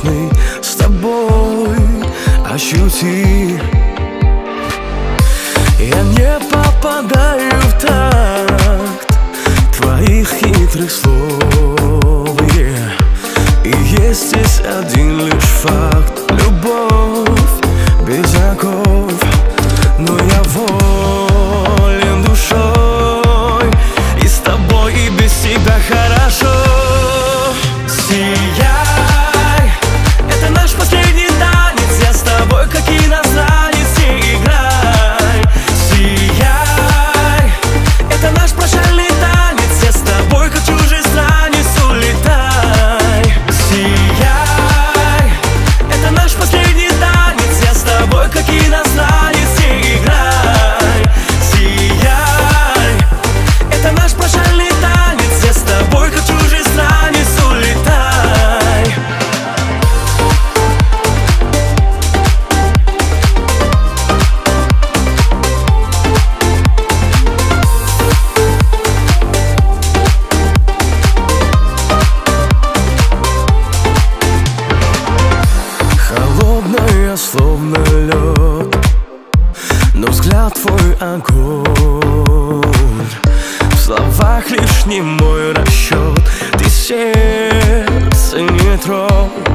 весны с тобой ощути. Я не попадаю в такт твоих хитрых слов, И есть здесь один лишь факт: любовь без оков. Но я волен душой, и с тобой, и без тебя хорошо. Сияй, это наш последний танец, я с тобой как иностранец, не играй. Сияй, это наш прощальный танец, я с тобой как чужестранец, улетай. Сияй, это наш последний танец, я с тобой как иностранец, не играй. Сияй, это наш прощальный танец, я с тобой как чужестранец, улетай. Холодная, словно лед, но взгляд твой огонь. В словах лишь не мой расчет, ты сердце не тронь.